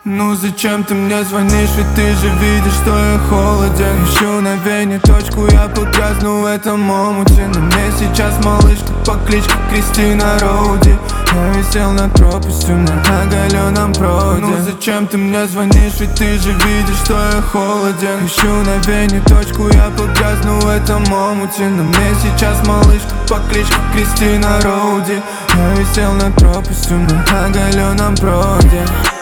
Ну зачем ты мне звонишь, ведь ты же видишь, что я холоден. Ищу на вене точку, я погрязну в этом омуте. На мне сейчас малышка по кличке Кристина Роуди. Я висел над пропастью на оголенном проводе. Ну зачем ты мне звонишь, ведь ты же видишь, что я холоден. Ищу на вене точку, я погрязну в этом омуте. На мне сейчас малышка по кличке Кристина Роуди. Я висел над пропастью на оголенном проводе.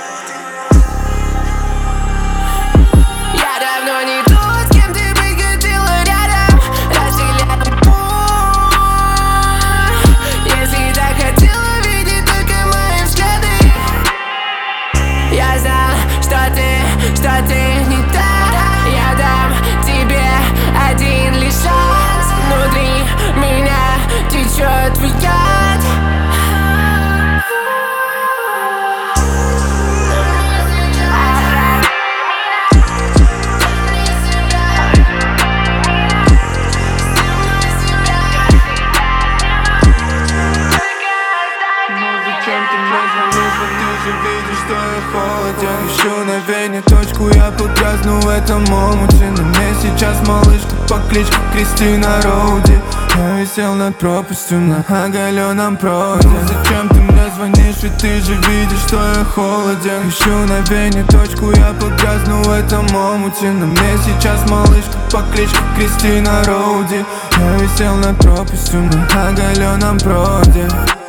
Что ты не так. Я дам тебе один лишь шанс. Внутри меня течет твой яд. Ты же видишь, что я холоден. Ищу на вене точку, я погрязну в этом омуте. На мне сейчас малышка по кличке Кристина Роуди. Я висел над пропастью на оголенном проводе. Ну зачем ты мне звонишь, ведь ты же видишь, что я холоден. Ищу на вене точку, я погрязну в этом омуте. На мне сейчас малышка по кличке Кристина Роуди. Я висел над пропастью на оголенном проводе.